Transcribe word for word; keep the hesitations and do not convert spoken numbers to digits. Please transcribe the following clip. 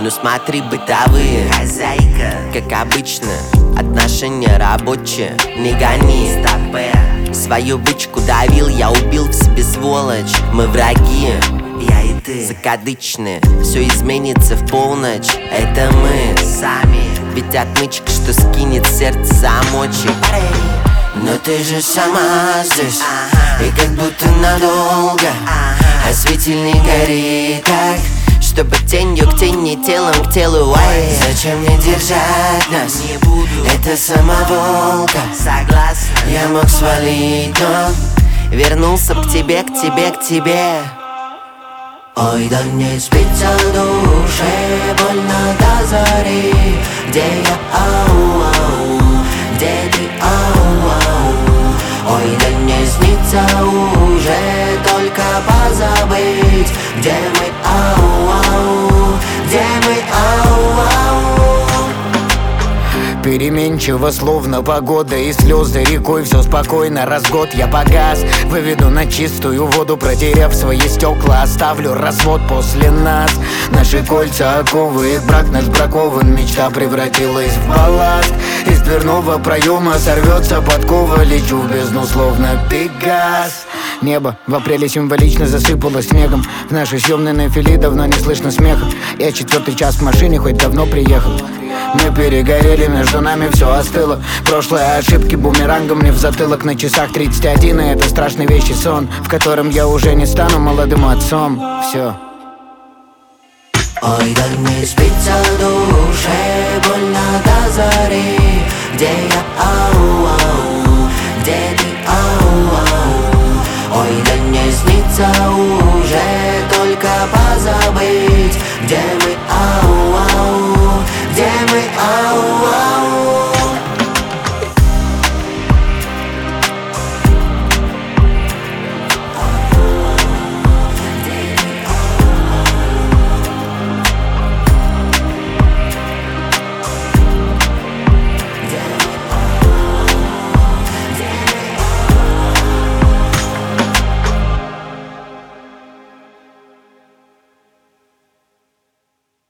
Ну смотри, бытовые, хозяйка, как обычно, отношения рабочие. Не гони, стопэ. Свою бычку давил, я убил в себе сволочь. Мы враги, я и ты, закадычные. Все изменится в полночь, это мы сами. Ведь отмычка, что скинет сердце замочек. Но ты же сама здесь, ага. И как будто надолго, ага. А светильник горит так, чтобы тенью к тени, телом к телу. Ай. Зачем мне держать нас? Не буду. Это самоволка. Согласна. Я мог свалить, но вернулся к тебе, к тебе, к тебе. Ой, да не спится в душе, больно до зари. Где я, ау, ау, где ты, ау, ау. Ой, да не снится уже, только позабыть. Где мы, ау, ау, где мы, ау, ау. Переменчиво, словно погода и слезы рекой. Все спокойно, раз в год я погас. Выведу на чистую воду, протерев свои стекла. Оставлю развод после нас. Наши кольца оковы, их брак наш бракован. Мечта превратилась в балласт. Из дверного проема сорвется подкова. Лечу в бездну, словно Пегас. Небо в апреле символично засыпало снегом. В нашей съемной на фили давно не слышно смеха. Я четвертый час в машине, хоть давно приехал. Мы перегорели, между нами все остыло. Прошлые ошибки бумерангом мне в затылок. На часах тридцать один, и это страшный вещий сон, в котором я уже не стану молодым отцом. Все. Ой, да не спится в душе, больно до зари. Где я, ау, ау.